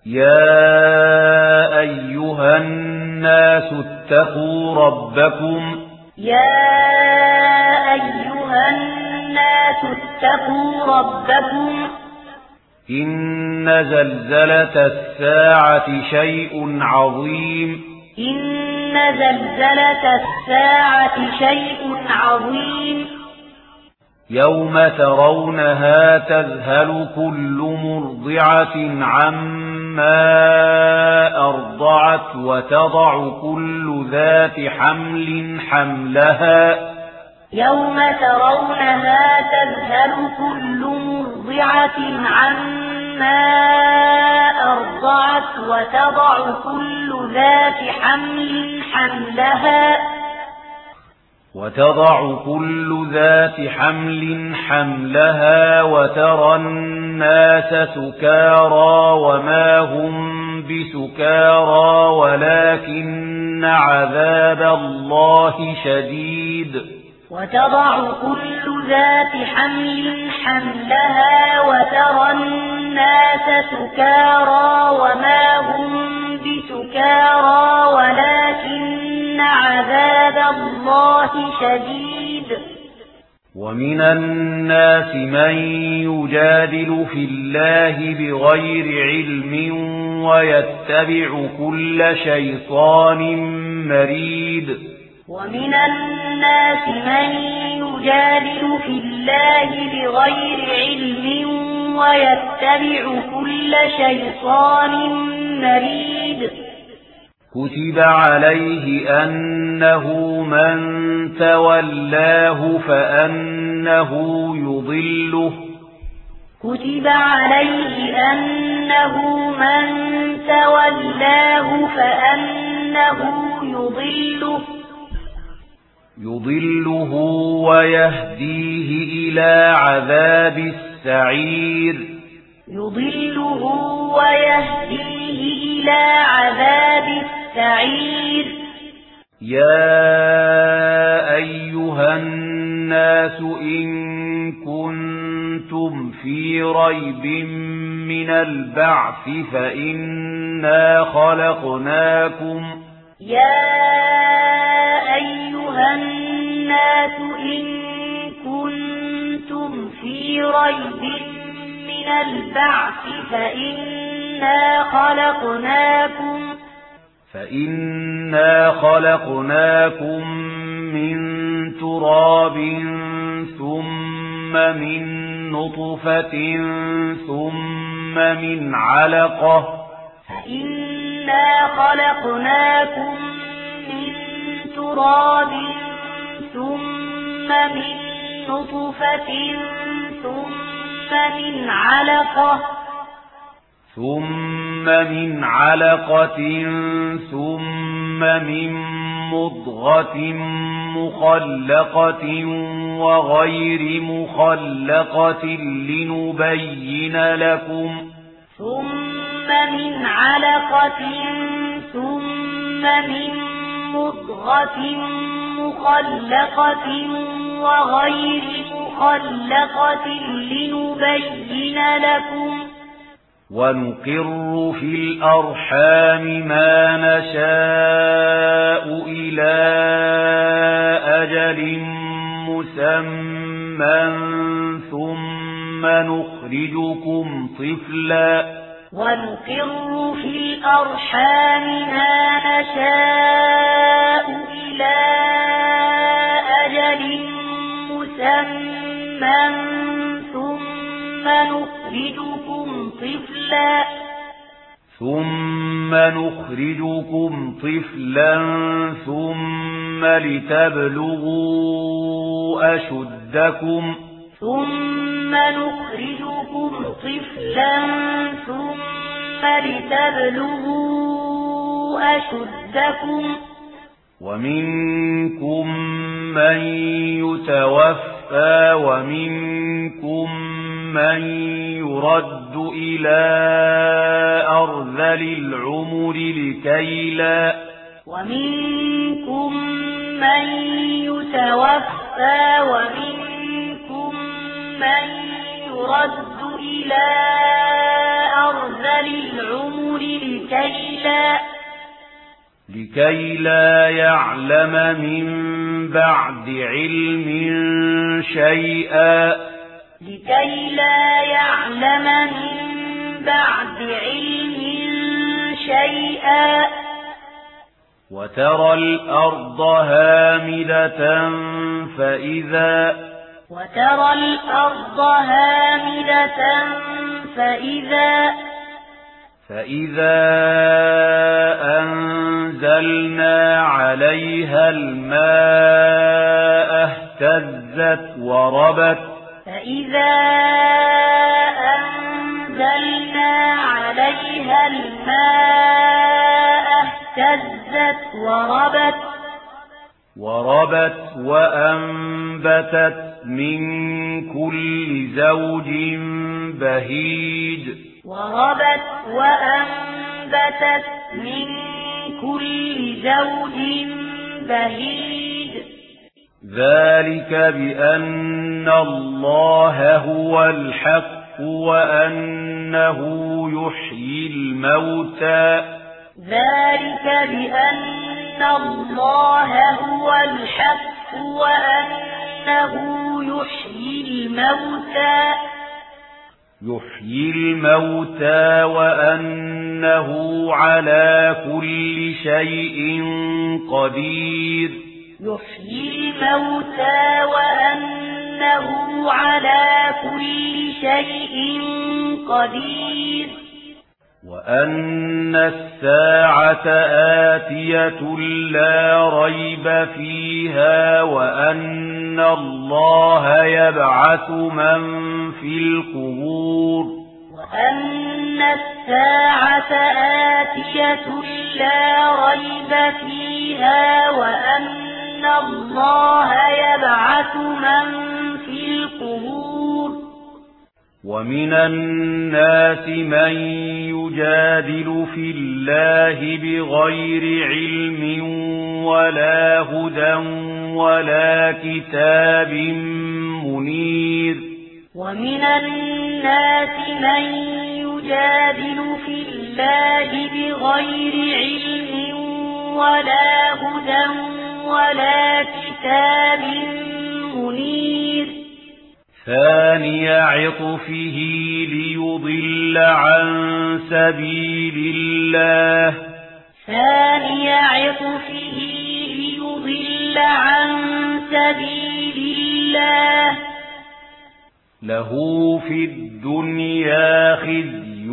يا أيها الناس اتقوا ربكم يا أيها الناس اتقوا ربكم إن زلزلة الساعة شيء عظيم إن زلزلة الساعة شيء عظيم يوم ترونها تذهل كل مرضعة عما أرضعت وتضع كل ذات حمل حملها يوم ترونها تذهل كل مرضعة عما أرضعت وتضع كل ذات حمل حملها وترى الناس سكارى وما هم بسكارى ولكن عذاب الله شديد وتضع كل ذات حمل حملها وترى الناس سكارى وما هم بسكارى ولكن عذاب الله شديد ومن الناس من يجادل في الله بغير علم ويتبع كل شيطان مريد ومن الناس من يجادل في الله بغير علم ويتبع كل شيطان مريد كتب عليه أنه من تولاه فأنه يضله كتب عليه أنه من تولاه فأنه يضله ويهديه إلى عذاب السعير يا أيها الناس إن كنتم في ريب من البعث فإنا خلقناكم فإنا خلقناكم من تراب ثم من نطفة ثم من علقة ثم من علقة ثم من مضغة مخلقة وغير مخلقة لنبين لكم ونقر في الأرحام ما نشاء إلى أجل مسمى ثم نخرجكم طفلا ثم لتبلغوا أشدكم ومنكم من يتوفى ومنكم من يرد إلى أرذل العمر العمر لكي لا يعلم من بعد علم شيئا وترى الأرض هامدة فإذا أنزلنا عليها الماء اهتزت وربت وأنبتت من كل زوج بهيج ذلك بأن الله هو الحق وأنه يحيي الموتى وأنه على كل شيء قدير وأن الساعة آتية لا ريب فيها وأن الله يبعث من في القبور ومن الناس من يجادل في الله بغير علم ولا هدى ولا كتاب منير ثاني عطفه ليضل عن سبيل الله له في الدنيا خزي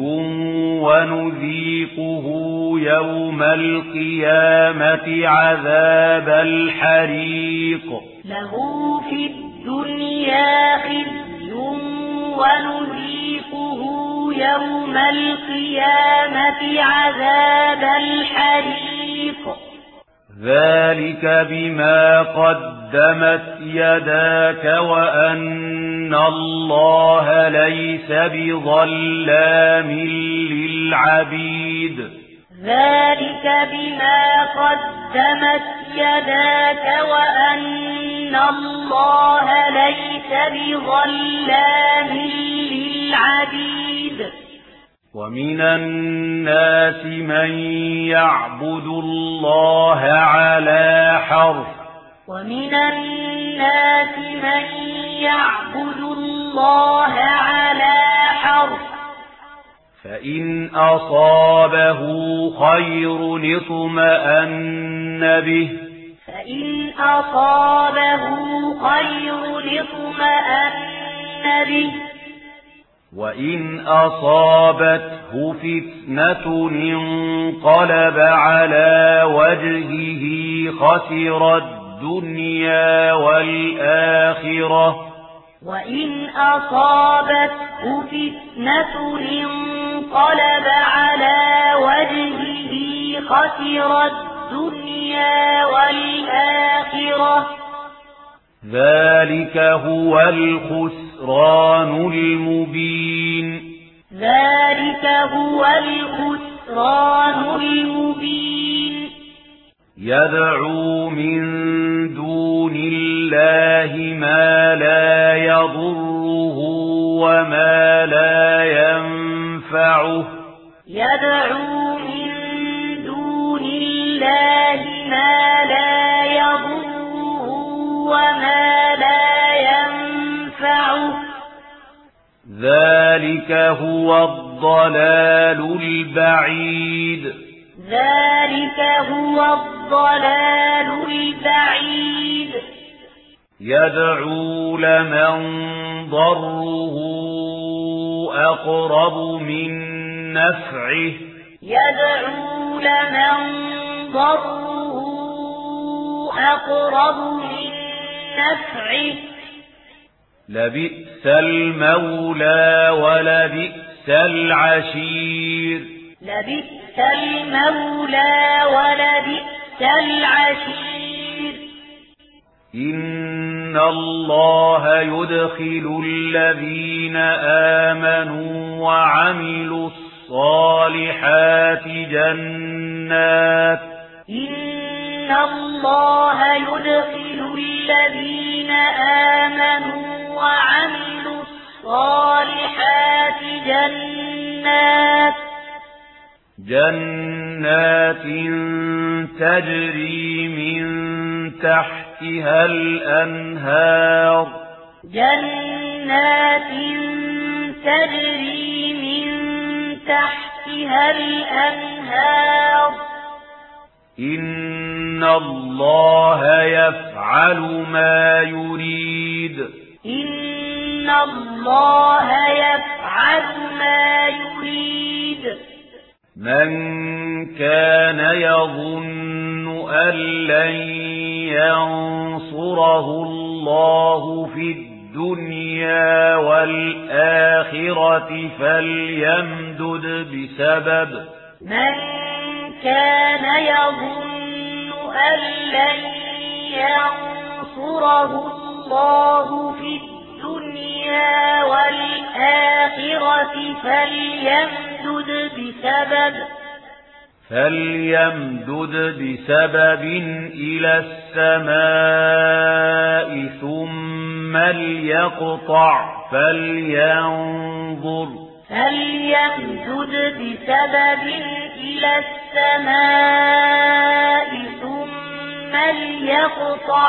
ونذيقه يوم القيامة عذاب الحريق ذلك بما قدمت يداك وأن الله ليس بظلام للعبيد ومن الناس من يعبد الله على حرف فإن أصابه خير اطمأن به وإن أصابته فتنة انقلب على وجهه خسر الدنيا والآخرة ذلك هو الخسران المبين يدعو من دون الله ما لا يضره وما لا ينفعه يدعو من دون الله ما لا يضره وما لا ينفعه ذلك هو الضلال البعيد ذلك هو الضلال البعيد يدعو لمن ضره أقرب من نفعه يدعو لمن ضره أقرب من نفعه لبئس المولى ولبئس العشير لبئس المولى ولبئس العشير إن الله يدخل الذين آمنوا وعملوا الصالحات جنات إن الله يدخل الذين آمنوا وعملوا الصالحات جنات تجري من تحتها الأنهار جنات تجري من تحتها الأنهار إن الله يفعل ما يريد إن الله يفعل ما يريد من كان يظن أن لن ينصره الله في الدنيا والآخرة فليمدد بسبب من كان يظن أن لن ينصره الله في الدنيا والآخرة فليمدد بسبب إلى السماء ثم ليقطع فلينظر إلى السماء ثم ليقطع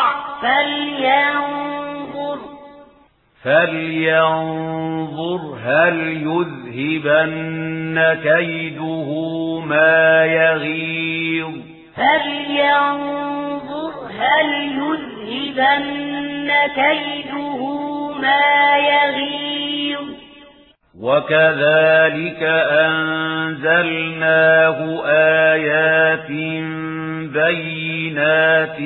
فلينظر هل يذهبن كيده ما يغيظ وكذلك أنزلناه آيات بينات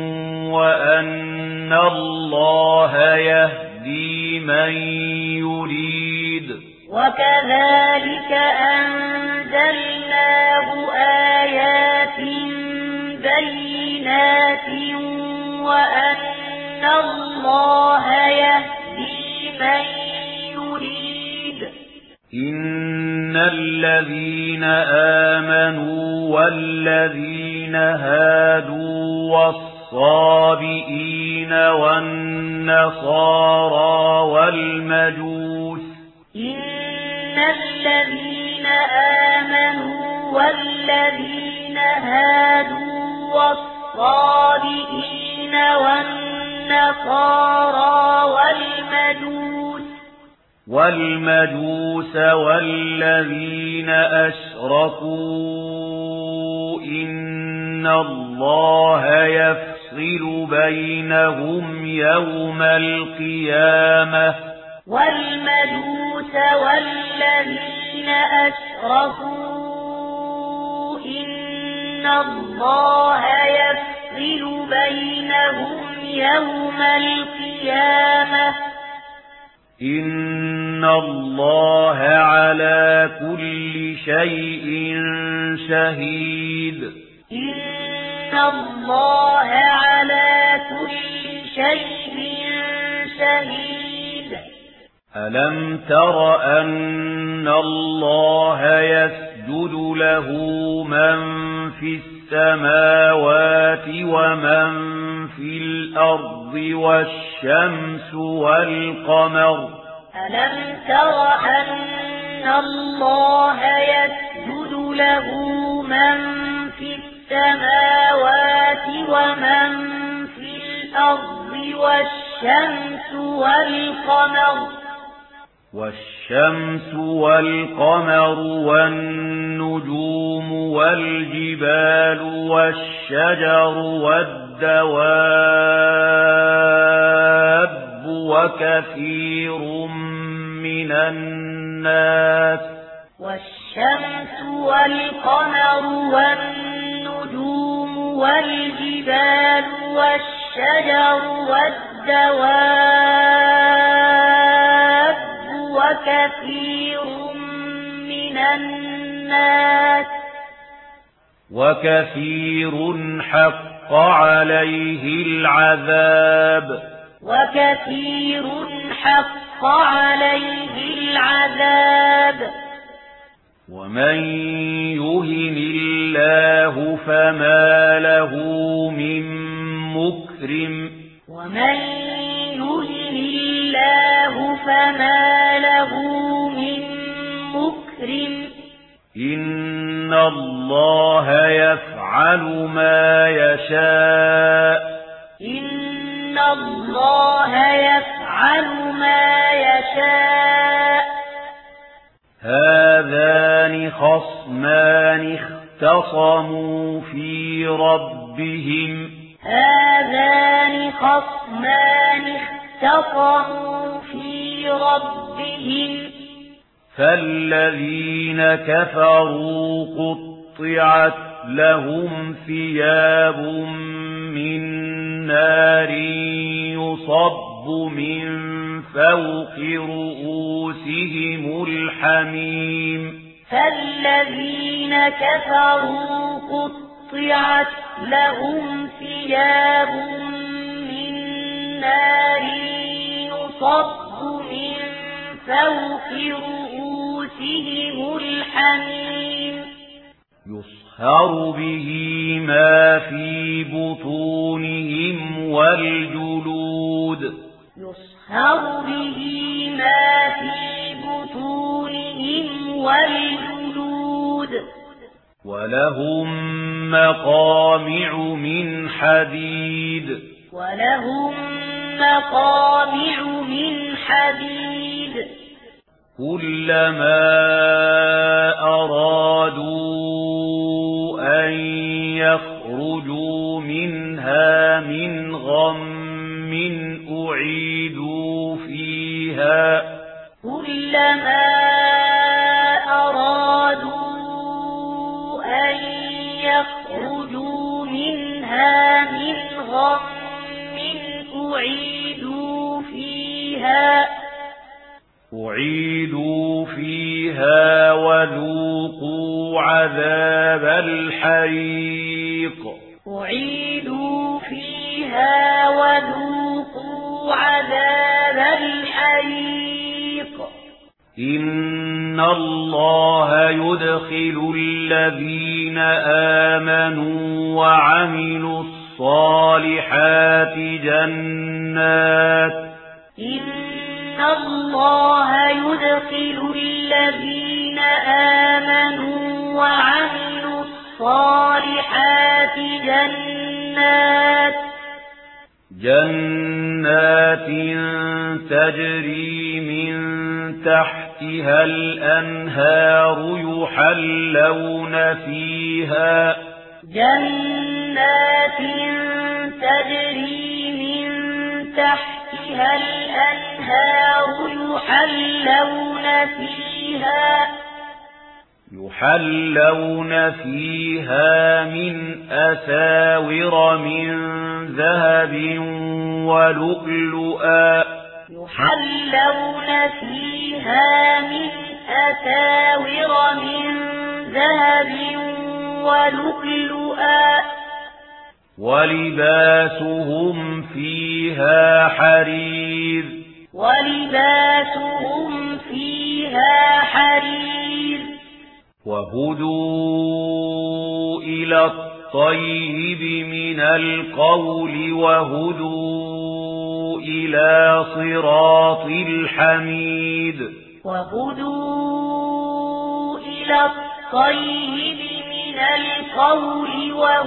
وأن الله يهدي من يريد وكذلك أنزلناه آيات بينات وأن الله يهدي من يريد إن الذين آمنوا والذين هادوا والصابئين والنصارى والمجوس إن الذين آمنوا والذين هادوا والصابئين والنصارى والمجوس والذين أشركوا إن الله يفصل بينهم يوم القيامة والمجوس والذين أشركوا إن الله يفصل بينهم يوم القيامة إن الله على كل شيء شهيد إن الله على كل شيء شهيد ألم تر أن الله يسجد له من في السماوات ومن في الأرض والشمس والقمر ألم تر أن الله يسجد له من في السماوات ومن في الأرض والشمس والقمر والنجوم والجبال والشجر والدواب وكثير من الناس والشمس والقمر والنجوم والجبال والشجر والدواب وكثير حق عليه العذاب ومن يهن الله فما له من مكرم إن الله يفعل ما يشاء هذان خصمان اختصموا في ربهم فالذين كفروا قطعت لهم ثياب من نار يصب من فوق رؤوسهم الحميم يصهر به ما في بطونهم والجلود ولهم مقامع من حديد كلما أرادوا أن يخرجوا منها من غم أعيدوا فيها وذوقوا عذاب الحريق إن الله يدخل الذين آمنوا وعملوا الصالحات جنات تجري من تحتها الأنهار يحلون فيها من أساور من ذهب ولؤلؤا ولباسهم فيها حرير وهدوا إلى الطيب من القول وهدوا إلى صراط الحميد والطيب من القول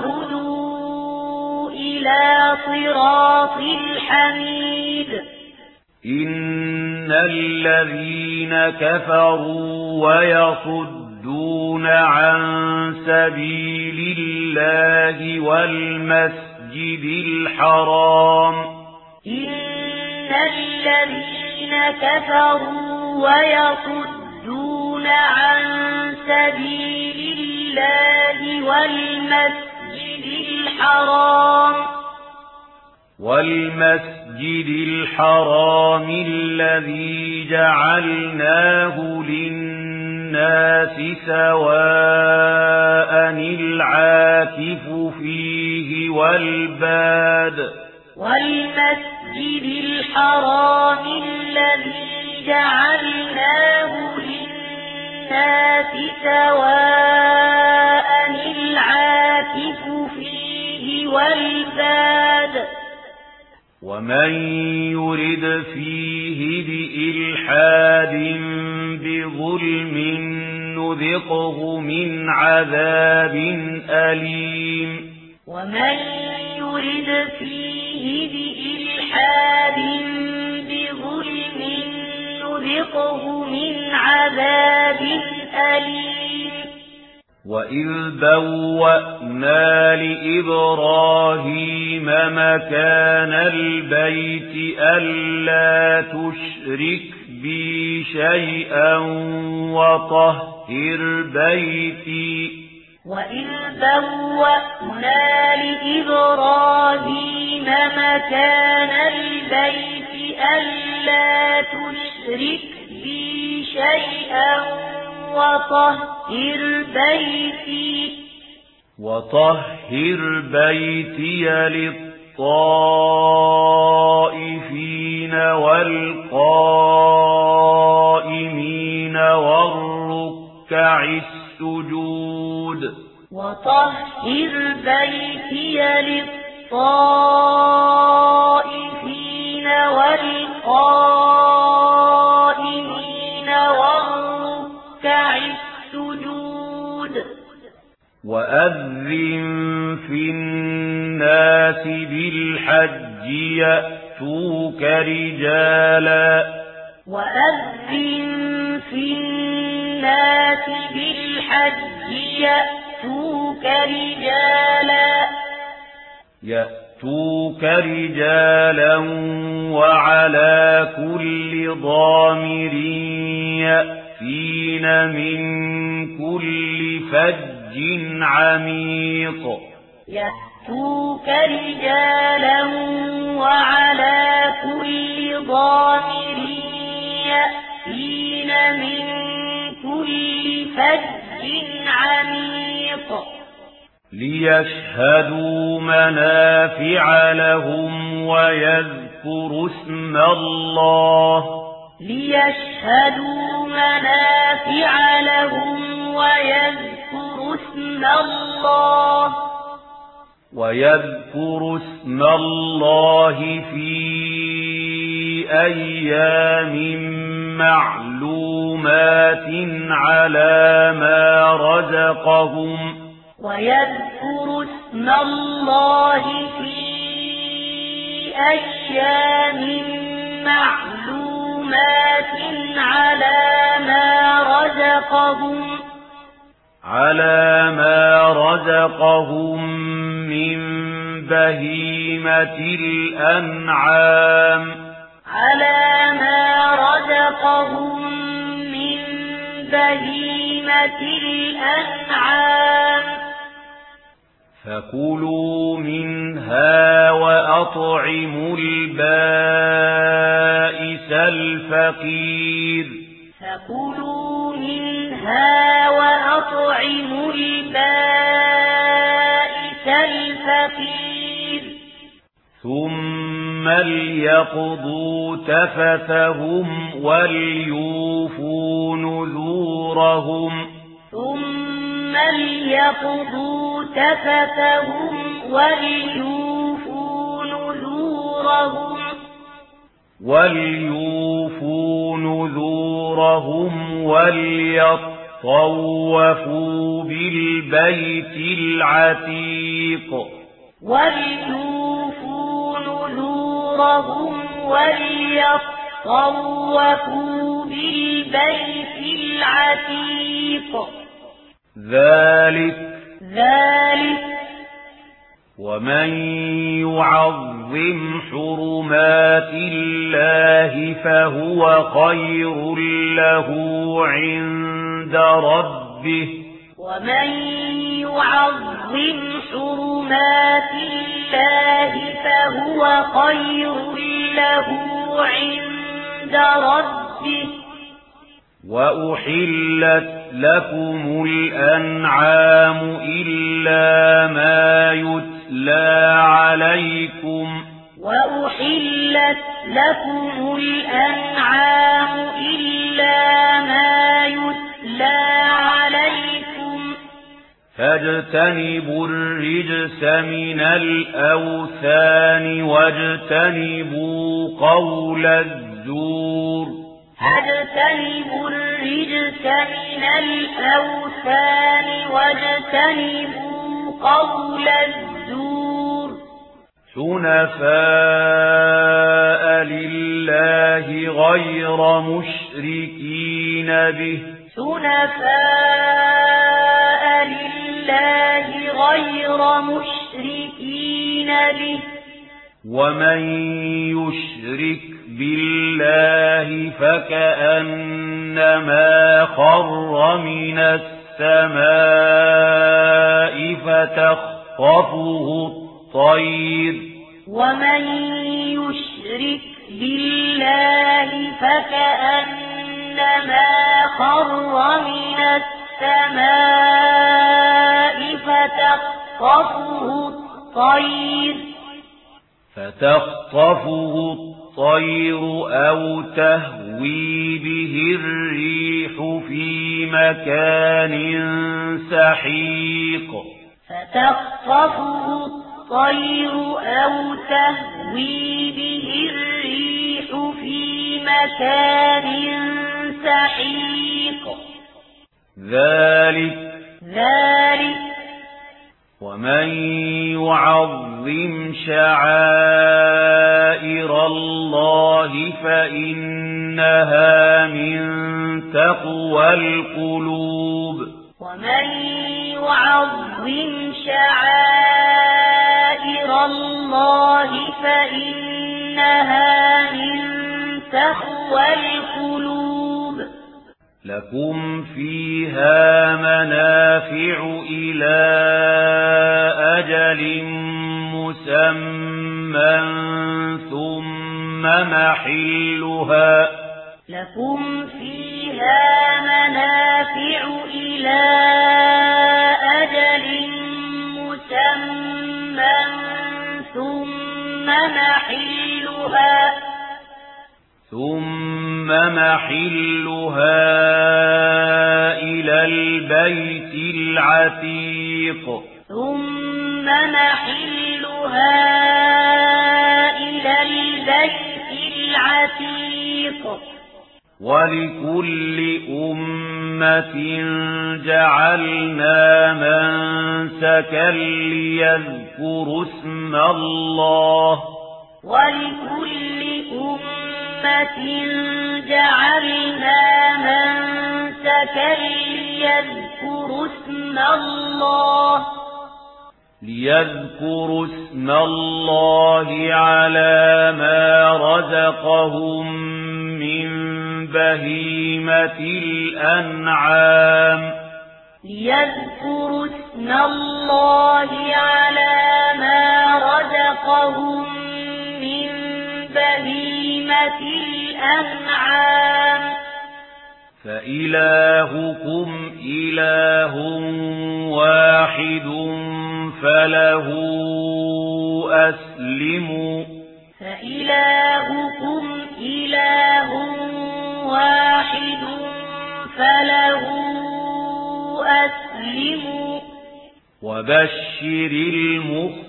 وهدوا إلى صراط الحميد إن الذين كفروا ويصدون عن سبيل الله والمسجد الحرام إن الذين كفروا ويصدون عن سبيل الله والمسجد الحرام الذي جعلناه للناس سواء العاكف فيه والباد والمسجد الحرام الذي جعلناه للناس سواء العاكف فيه والباد ومن يرد فيه بإلحاد بظلم نذقه من عذاب أليم ومن يرد فيه بإلحاد بظلم نذقه من عذاب أليم وإذ بوأنا لإبراهيم مكان البيت ألا تشرك بي شيئا وطهر بيتي وإذ بوأنا لإبراهيم مكان البيت ألا تشرك بي شيئا وطهر بيتي للطائفين والقائمين والركع السجود وطهر بيتي للطائفين والقائمين والركع السجود وأذن في الناس بالحج يأتوك رجالا وأذن في الناس بالحج يأتوك رجالا وعلى كل ضامر يأتين من كل فج عميق يأتوك رجالا وعلى كل ضامر يأتين من كل فج عميق ليشهدوا منافع لهم ويذكروا اسم الله ويذكروا اسم الله في أيام معلومات على ما رزقهم على ما رزقهم من بهيمة الأنعام فكلوا منها وأطعموا البائس الفقير ثم ليقضوا تفثهم وليوفوا نذورهم وليطوفوا نذورهم وليطوفوا وليطوفوا بالبيت العتيق وليوفوا نذورهم وليطوفوا بالبيت العتيق ذلك ومن يعظم حرمات الله فهو خير له عند ربه ومن يعظم حرمات الله فهو خير له عند ربه وأحلت لكم الأنعام إلا ما يتلى عليكم وأحلت لكم الأنعام إلا ما يتلى عليكم فاجتنبوا الرجس من الأوثان واجتنبوا قول الزور فاجتنبوا الرجس من الأوثان واجتنبوا قول الزور حنفاء لله غير مشركين به حنفاء لله غير مشركين به ومن يشرك بالله فكأنما خر من السماء فتخطفه الطير ومن يشرك بالله فكأنما خر من السماء فتخطفه الطير أو تهوي به الريح في مكان سحيق فتخطفه الطير أو تهوي به الريح في مكان سحيق ذلك ومن يعظم شعائر الله فإنها من تقوى القلوب ومن يعظم شعائر الله فإنها من تقوى القلوب لكم فيها منافع إلى أجل مسمى ثم محلها إلى البيت العتيق ولكل أمة جعلنا منسكا ليذكروا اسم الله ليذكروا اسم الله على ما رزقهم من بهيمة الأنعام فإلهكم إله واحد فله أسلموا وبشر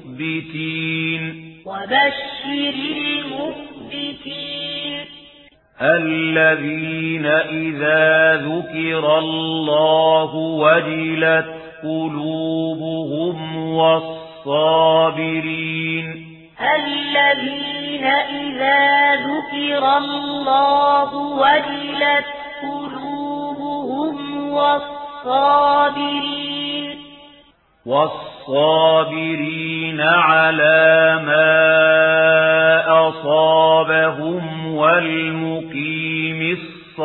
المخبتين الذين إذا ذكر الله وجلت قلوبهم والصابرين الذين إذا ذكر الله وجلت قلوبهم والصابرين على ما أصابهم والمقيم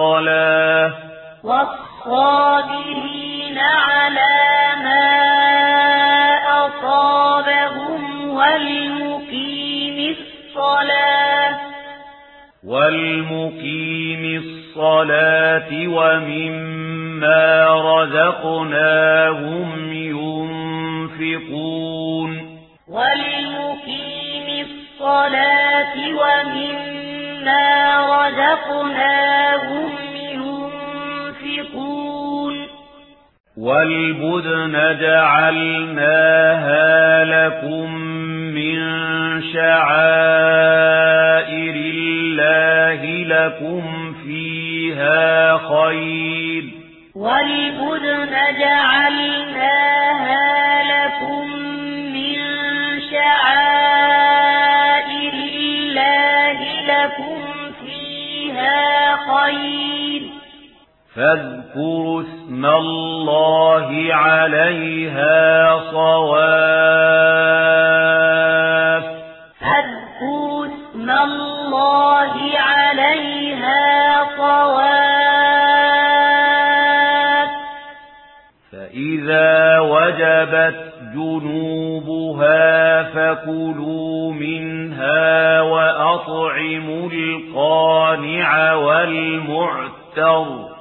الصلاة ومما رزقناهم ينفقون والبدن جعلناها لكم من شعائر الله لكم فيها خير فاذكروا اسم الله عليها صواف فإذا وجبت جنوبها فكلوا منها وأطعموا القانع والمعتر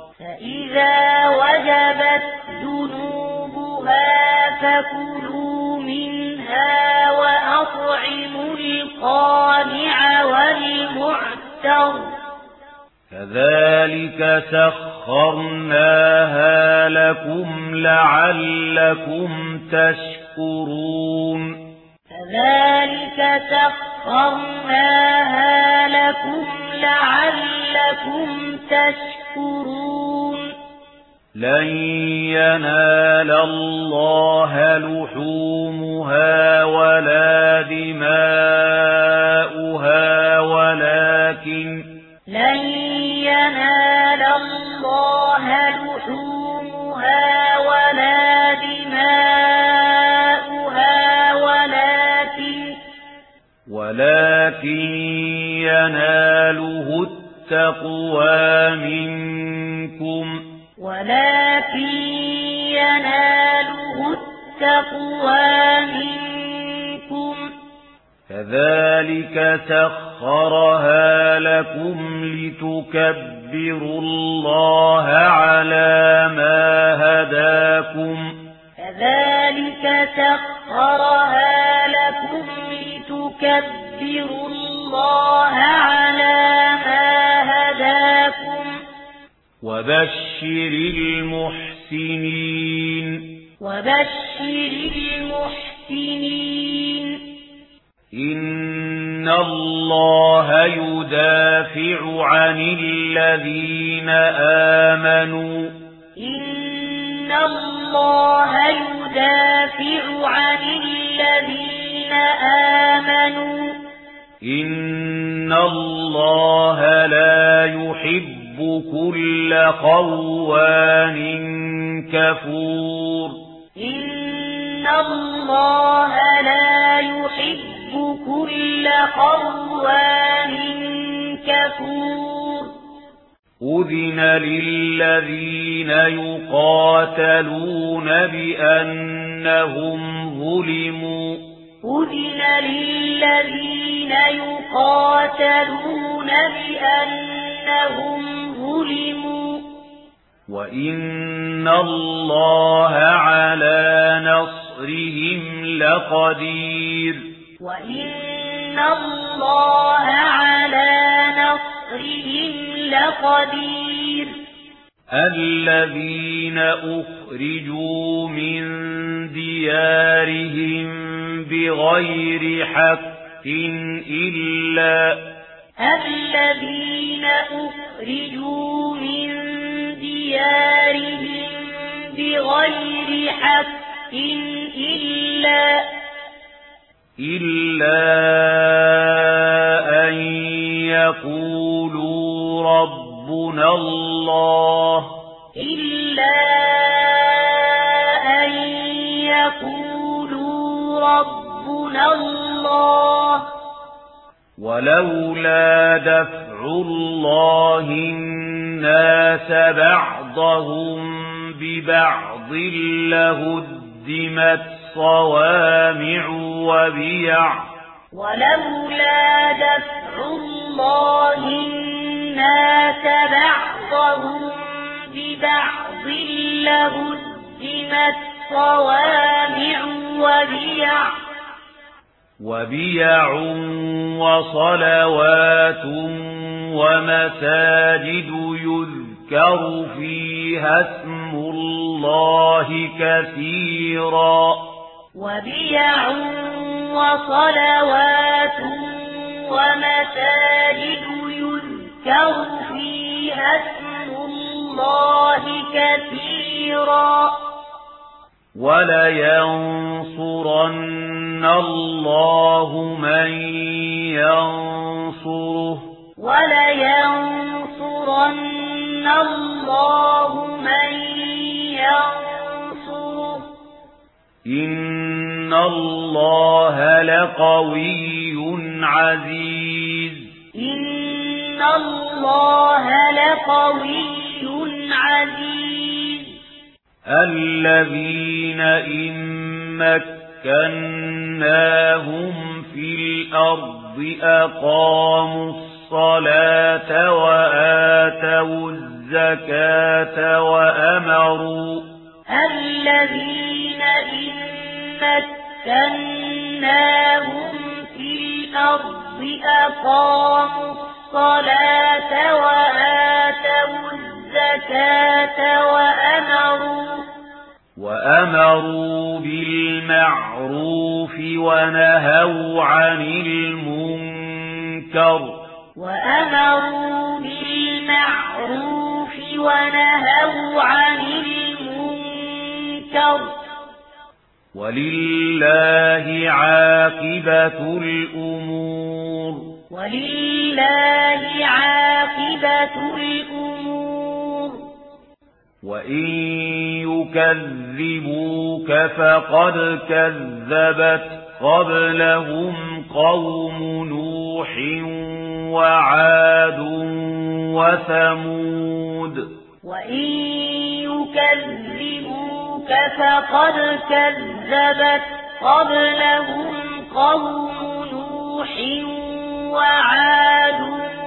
كذلك سخرناها لكم لعلكم تشكرون لن ينال الله لحومها ولا دماؤها ولكن يناله التقوى منكم كذلك سخرها لكم لتكبروا الله على ما هداكم وبشر المحسنين إن الله يدافع عن الذين آمنوا إن الله لا يحب كل خوان كفور أذن للذين يقاتلون بأنهم ظلموا وإن الله على نصرهم لقدير الذين أخرجوا من ديارهم بغير حق إلا أخرجوا من ديارهم بغير حق إلا أن يقولوا ربنا الله ولولا دفع الله الناس بعضهم ببعض لهدمت صوامع وبيع ولولا دفع الله الناس بعضهم ببعض لهدمت صوامع وبيع وصلوات ومساجد يذكر فيها اسم الله كثيرا وبيع وصلوات ومساجد يذكر فيها اسم الله كثيرا ولينصرن الله من ينصره إن الله لقوي عزيز الذين إن مكناهم في الأرض أقاموا الصلاة وآتوا الزكاة وأمروا وأمروا بالمعروف ونهوا عن المنكر ولله عاقبة الأمور وإن يكذبوك فقد كذبت قبلهم قوم نوح وعاد وثمود وإن يكذبوك فقد كذبت قبلهم قوم نوح وعاد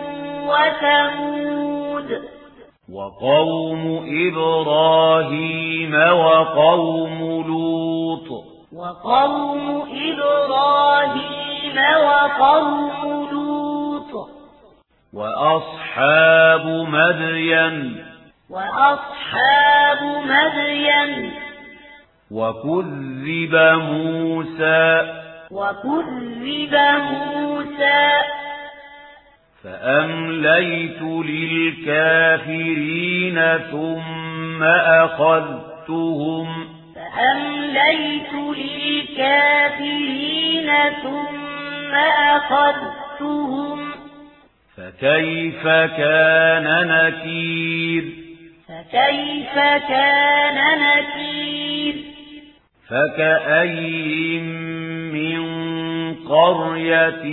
وثمود وقوم إبراهيم وقوم لوط وأصحاب مدين وكذب موسى فأمليت للكافرين ثم أخذتهم فكيف كان نكير فكأي من قرية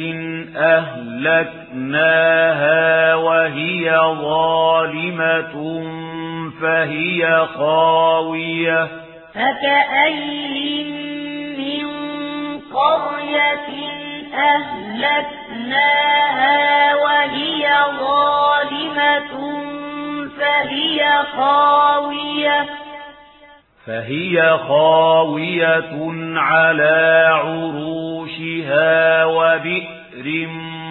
أهلكناها وهي ظالمة فهي خاوية فهي خاوية على عروشها وبئر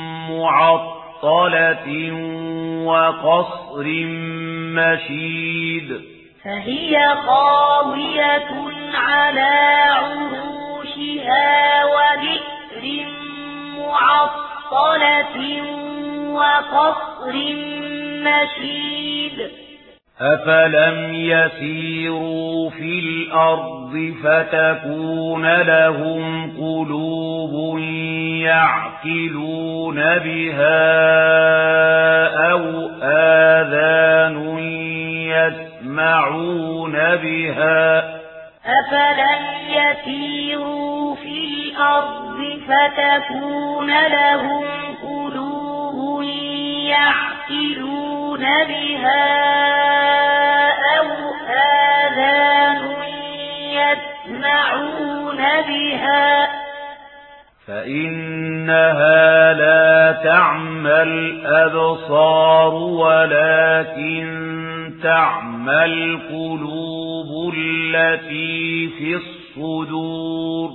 معطلة وقصر مشيد مشيد أفلم يسيروا في الأرض فتكون لهم قلوب يعقلون بها أو آذان يسمعون بها أفلم يسيروا في الأرض فتكون لهم قلوب يعقلون بها أو آذان يسمعون بها فإنها لا تعمى الأبصار ولكن تعمى القلوب التي في الصدور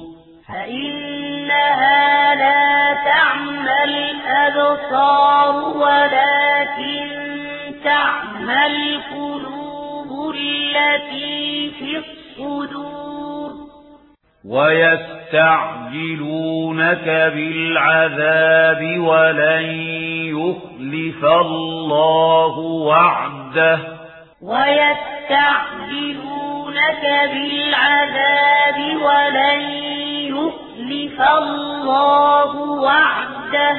فإنها لا تعمى الأبصار ولكن تعمى القلوب التي في الصدور ويستعجلونك بالعذاب ولن يخلف الله وعده ويستعجلونك بالعذاب ولن يخلف الله وعده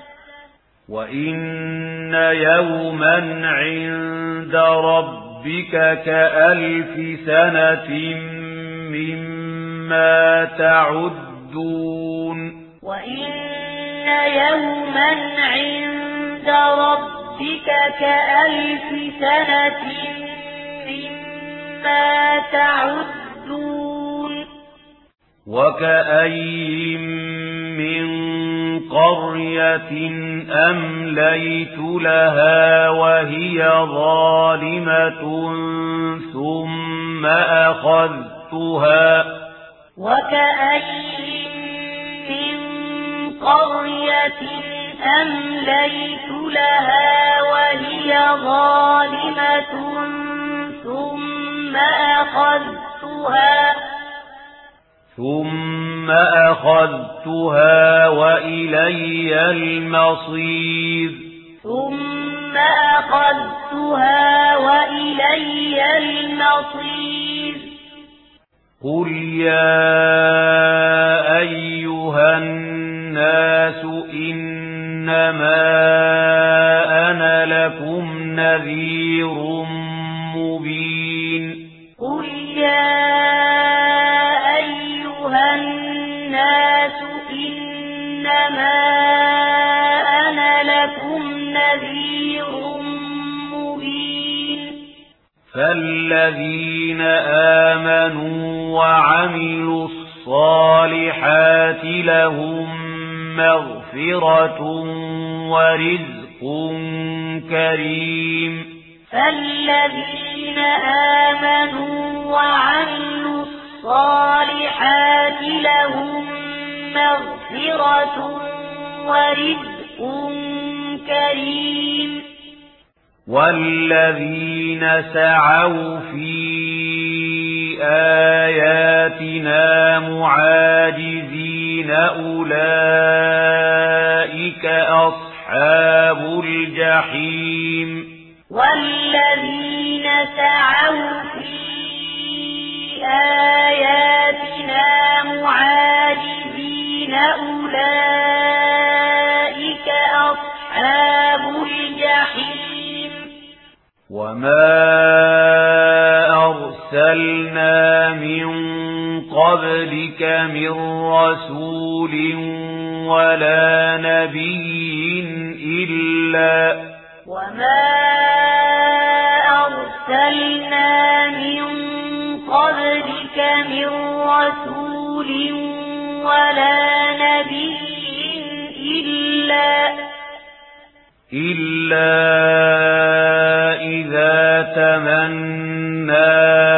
وإن يوما عند ربك كألف سنة مما تعدون وإن يوما عند ربك كألف سنة مما تعدون وكأي من قرية أمليت لها وهي ظالمة ثم أخذتها وكأي من قرية أمليت لها وهي ظالمة ثم أخذتها وإلي المصير قل يا أيها الناس إنما أنا لكم نذير مبين قل يا أيها الناس إنما أنا لكم نذير مبين فالذين آمنوا وعملوا الصالحات لهم مغفرة ورزق كريم فالذين آمنوا وعملوا الصالحات لهم مغفرة ورزق كريم والذين سعوا في آياتنا معاجزين أولئك أصحاب الجحيم والذين سعوا في آياتنا معاجزين أولئك أصحاب الجحيم وما أرسلنا من قبلك من رسول ولا نبي وما أرسلنا من قبلك من رسول ولا نبي إلا إذا تمنى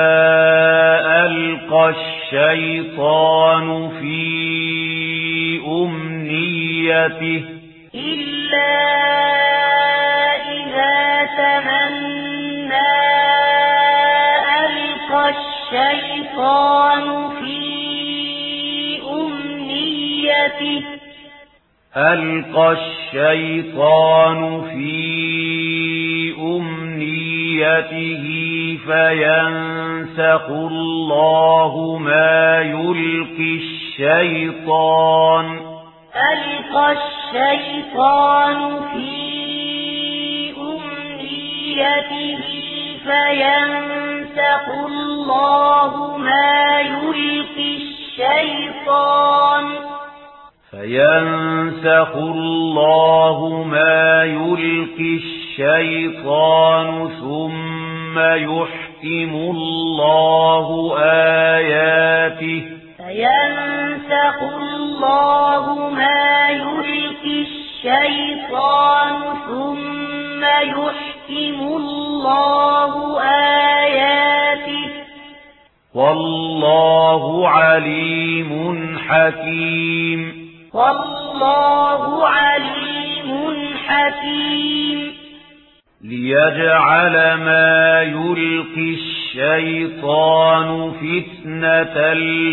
ألقى الشيطان في أمنيته ألقى الشيطان في أمنيته فينسخ الله ما يلقي الشيطان. ألقى الشيطان في أمنيته فينسخ الله ما يلقي الشيطان. فينسخ الله ما يلقي الشيطان ثم يحكم الله آياته. فينسخ الله ما يلقي الشيطان ثم يحكم الله آياته. والله عليم حكيم. والله عليم حكيم. ليجعل ما يلقي الشيطان فتنة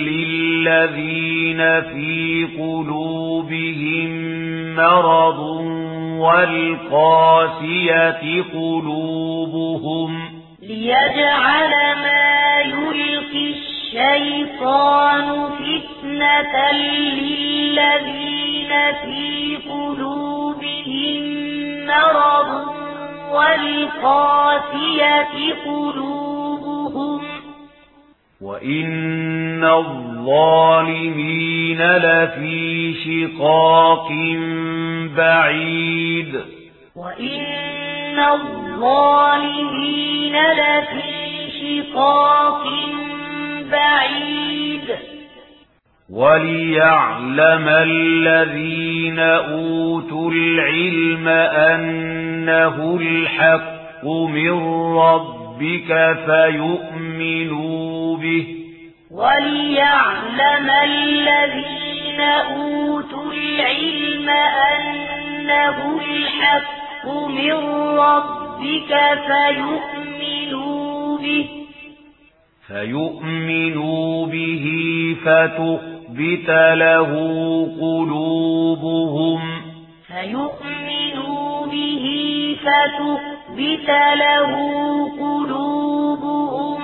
للذين في قلوبهم مرض والقاسية قلوبهم. ليجعل ما يلقي الشيطان فتنة للذين في قلوبهم مرض والقاسية قلوبهم. وإن الظالمين لفي شقاق بعيد. وإن الظالمين لفي شقاق بعيد. وليعلم الذين أوتوا العلم أنه الحق من ربك فيؤمنوا به. وليعلم الذين أوتوا العلم أنه الحق من ربك فيؤمنوا به فتخبت له قلوبهم. فيؤمنوا به فتخبت له قلوبهم.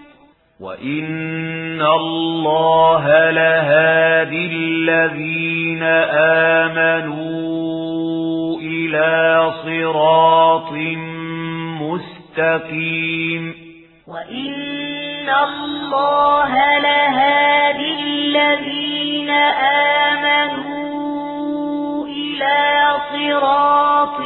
وإن الله لهادي الذين آمنوا إلى صراط مستقيم. وإن الله لهادي الذين آمنوا إلى صراط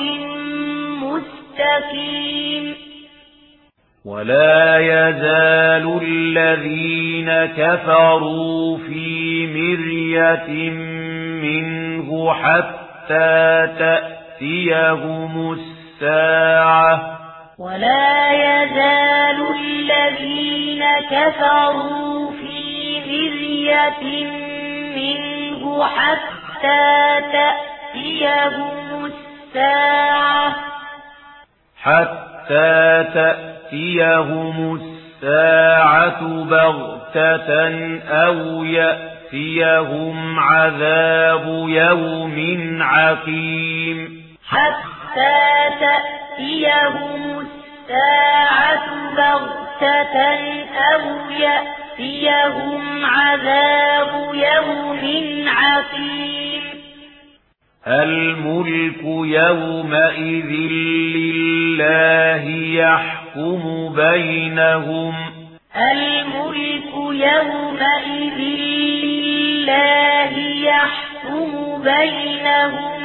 مستقيم. ولا يزال الذين كفروا في مرية منه حتى تأتيهم الساعة. ولا يزال الذين كفروا في مرية منه حتى تأتيهم الساعة. حتى تأتيهم الساعة بغتة أو يأتيهم عذاب يوم عقيم. حتى تأتيهم الساعة بغتة أو يأتيهم عذاب يوم عقيم. الملك يومئذ لله يحكم بينهم. الملك يومئذ لله يحكم بينهم.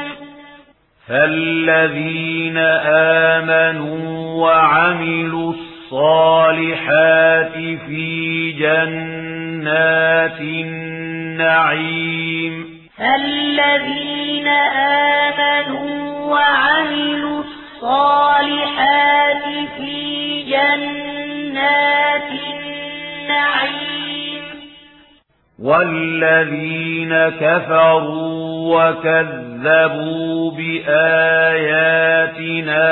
فالذين آمنوا وعملوا الصالحات في جنات النعيم. فالذين آمنوا وعملوا الصالحات في جنات النعيم. والذين كفروا وكذبوا بآياتنا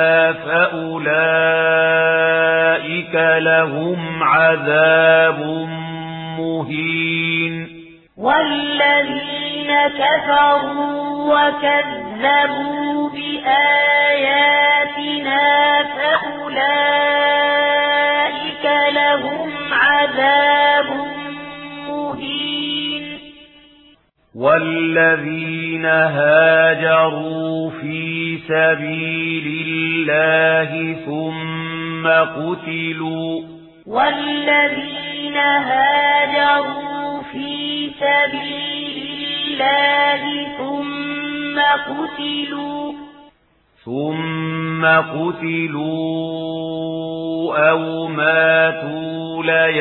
فأولئك لهم عذاب مهين. والذين كفروا وكذبوا بآياتنا فأولئك لهم عذاب مهين والذين هاجروا في سبيل الله ثم قتلوا أو ماتوا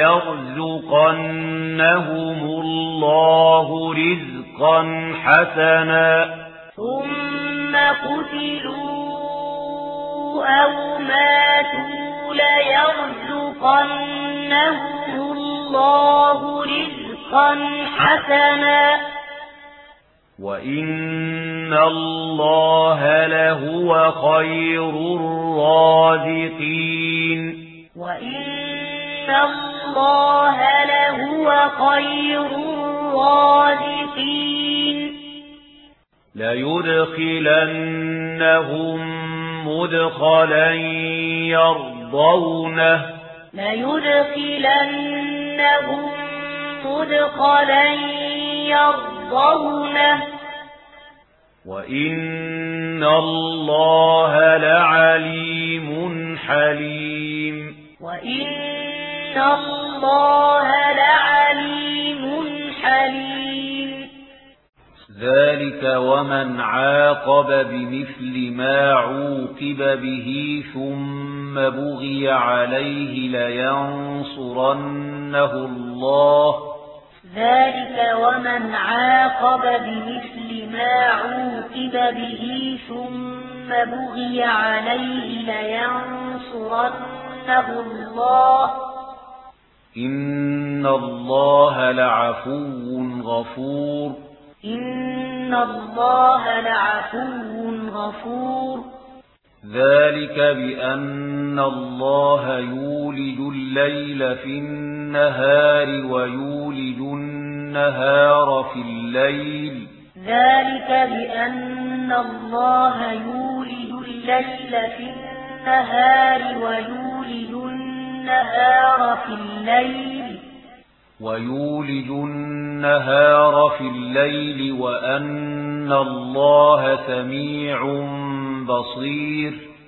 ليرزقنهم الله رزقا حسنا وإن الله لهو خير الرازقين ليدخلنهم مدخلا يرضونه وإن الله لعليم حليم ذلك ومن عاقب بمثل ما عوقب به ثم بغي عليه لينصرنه الله إن الله لعفو غفور ذلك بأن الله يولج الليل في النهار ويولج النهار في الليل وأن الله سميع بصير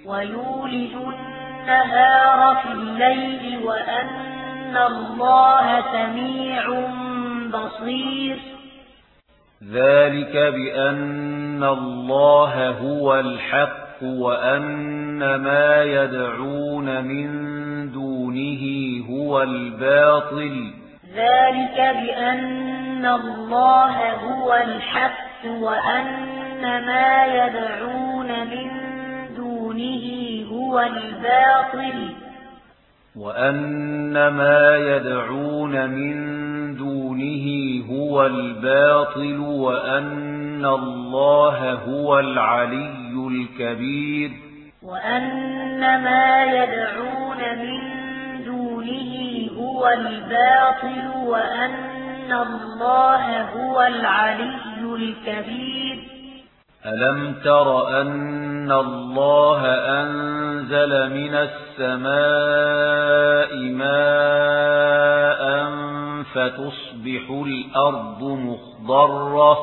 ذلك بأن الله هو الحق وأن ما يدعون من دونه هو الباطل وأن الله هو العلي الكبير ألم تر أن الله أنزل من السماء ماء فتصبح الأرض مخضرة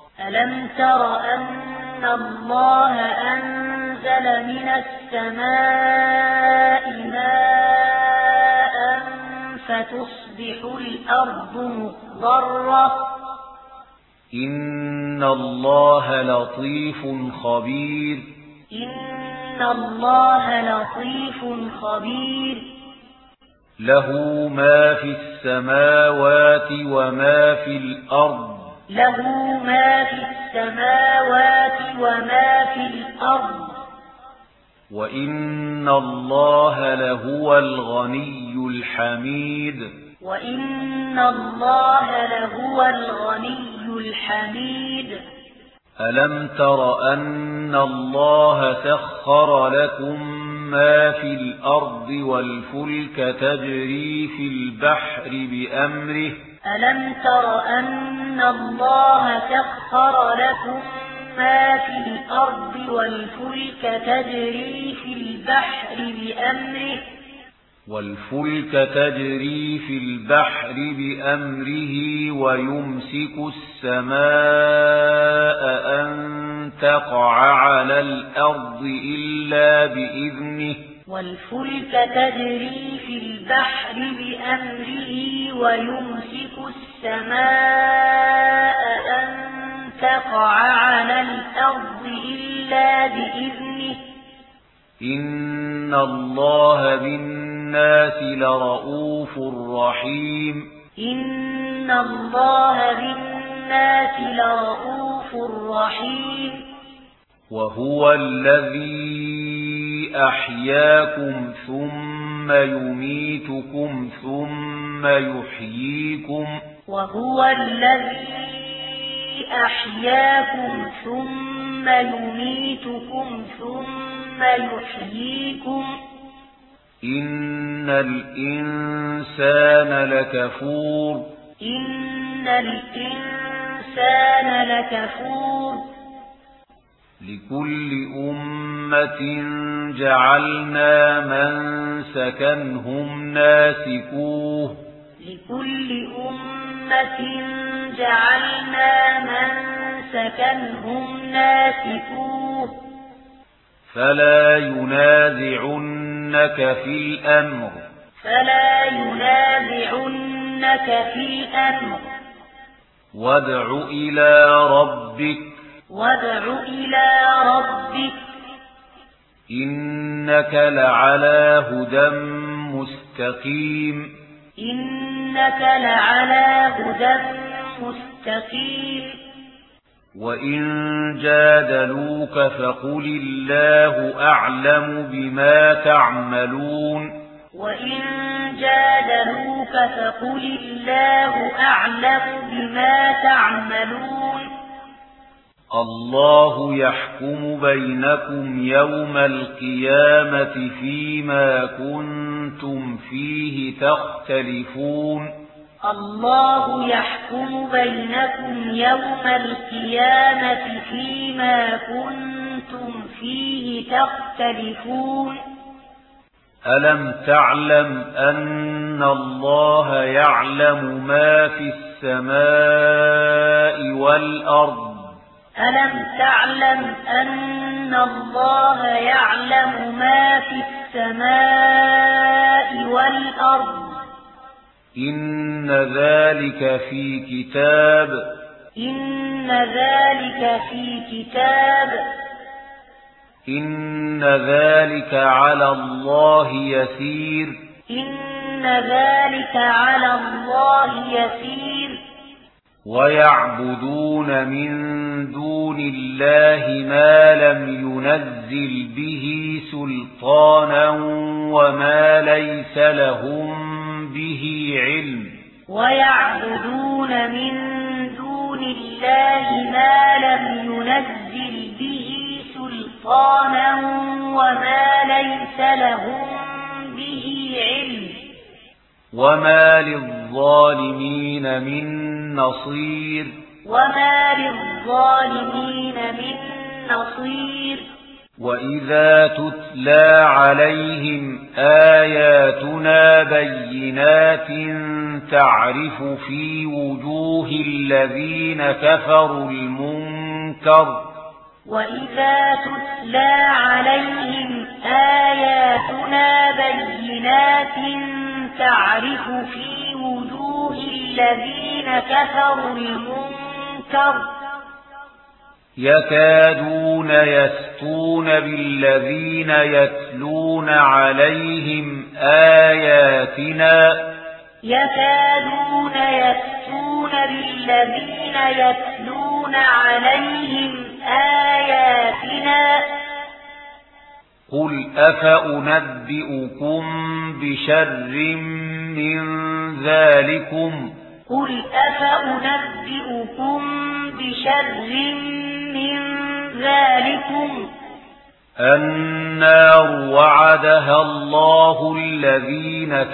إن الله لطيف خبير له ما في السماوات وما في الأرض وإن الله لهو الغني الحميد ألم تر أن الله سخر لكم ما في الأرض والفلك تجري في البحر بأمره ما في الأرض والفلك تجري في البحر بأمره ويمسك السماء أن تقع على الأرض إلا بإذنه إن الله بالناس لرؤوف رحيم وهو الذي أحياكم ثم يميتكم ثم يحييكم إن الإنسان لكفور لكل أمة جعلنا منسكا هم ناسكوه فلا ينازعنك في الأمر وادع إلى ربك إنك لعلى هدى مستقيم وإن جادلوك فقل الله أعلم بما تعملون الله يحكم بينكم يوم القيامة فيما كنتم فيه تختلفون ألم تعلم أن الله يعلم ما في السماء والأرض إن ذلك في كتاب إن ذلك على الله يسير ويعبدون من دون الله ما لم ينزل به سلطانا وما ليس لهم به علم وما للظالمين من نصير وإذا تتلى عليهم آياتنا بينات تعرف في وجوه الذين كفروا المنكر يكادون يسطون بالذين يتلون عليهم آياتنا قل أفأنبئكم بشر من ذلكم النار وعدها الله الذين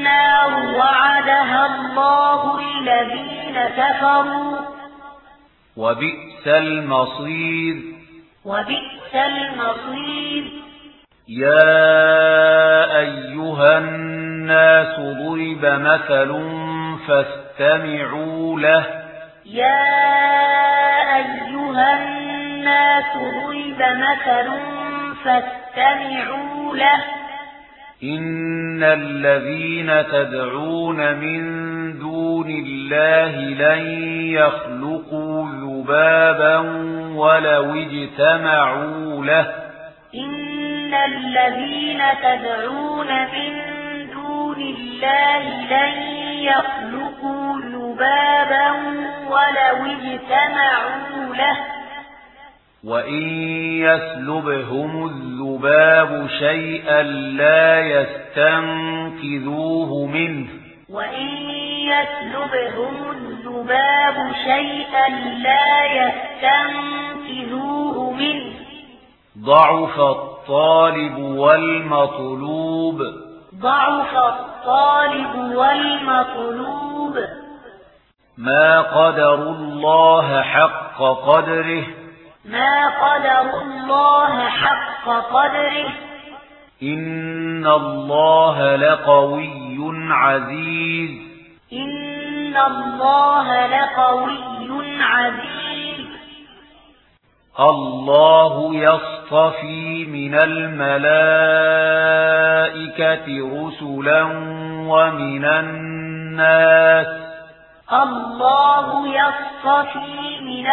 كفروا وبئس المصير. وبئس المصير. يا أيها الناس ضرب مثل فاستمعوا له. يا أيها الناس ضرب مثل فاستمعوا له. إن الذين تدعون من دون الله لن يخلقوا ذبابا ولو اجتمعوا له. إن الذين تدعون من دون الله لن يخلقوا ذبابا ولو اجتمعوا له. وإن يسلبهم الذباب شيئا لا يستنقذوه منه. وإن يسلبهم الذباب شيئا لا يستنقذوه منه. ضعف الطالب والمطلوب. ضعف الطالب والمطلوب. ما قدروا الله حق قدره. ما قدروا الله حق قدره. إن الله لقوي عزيز. إن الله لقوي عزيز. الله يصطفي من الملائكة رسلا ومن الناس. الله يصطفي من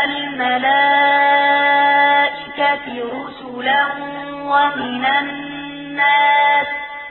الملائكة رسلا ومن الناس.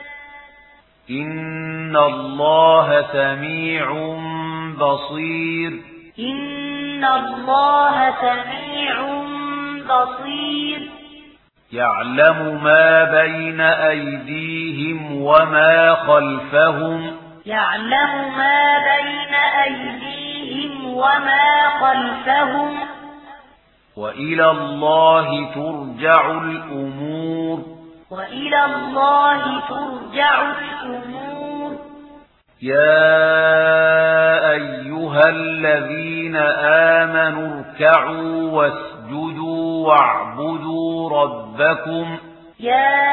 إن الله سميع بصير. إن الله سميع بصير. يعلم ما بين أيديهم وما خلفهم. يعلم ما بين أيديهم وما خلفهم. وإلى الله ترجع الأمور. وإلى الله ترجع الأمور. يا أيها الذين آمنوا اركعوا واسجدوا واعبدوا ربكم. يا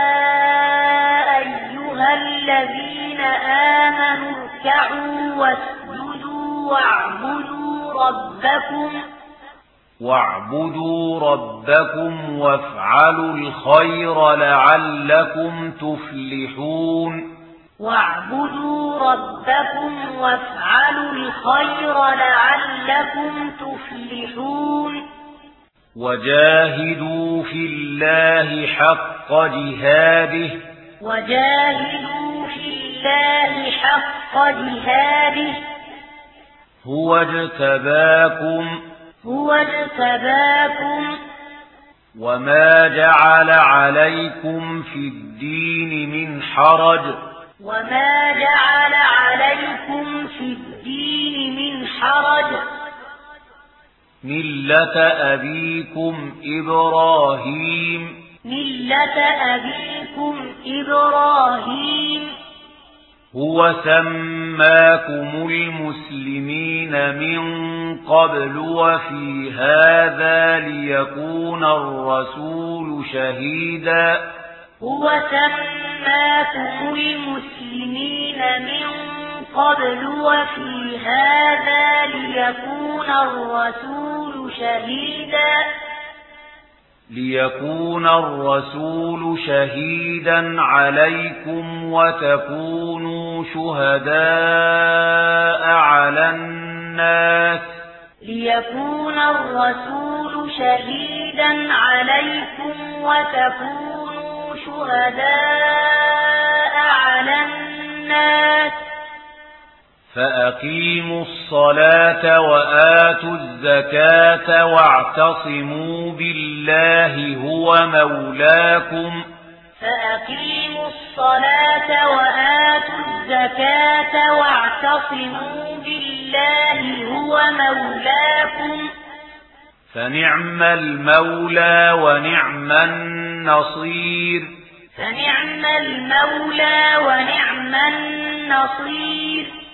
أيها الذين آمنوا اركعوا واسجدوا واعبدوا ربكم وافعلوا الخير لعلكم تفلحون. واعبدوا ربكم وافعلوا الخير لعلكم تفلحون. وجاهدوا في الله حق جهاده. وجاهدوا في الله حق جهاده. هو اجتباكم. هو اجتباكم. وما جعل عليكم في الدين من حرج. وما جعل عليكم في الدين من حرج. ملة أبيكم إبراهيم. ملة أبيكم إبراهيم. هو سماكم المسلمين من قبل وفي هذا ليكون الرسول شهيدا. هو سماكم المسلمين من قبل وفي هذا ليكون الرسول شهيدا عليكم وتكونوا شهداء على الناس. ليكون الرسول شهيدا عليكم وتكونوا شهداء على الناس. فأقيموا الصلاة وآتوا الزكاة واعتصموا بالله هو مولاكم. فأقيموا الصلاة وآتوا الزكاة واعتصموا بالله هو مولاكم. فنعم المولى ونعم النصير. فنعم المولى ونعم النصير.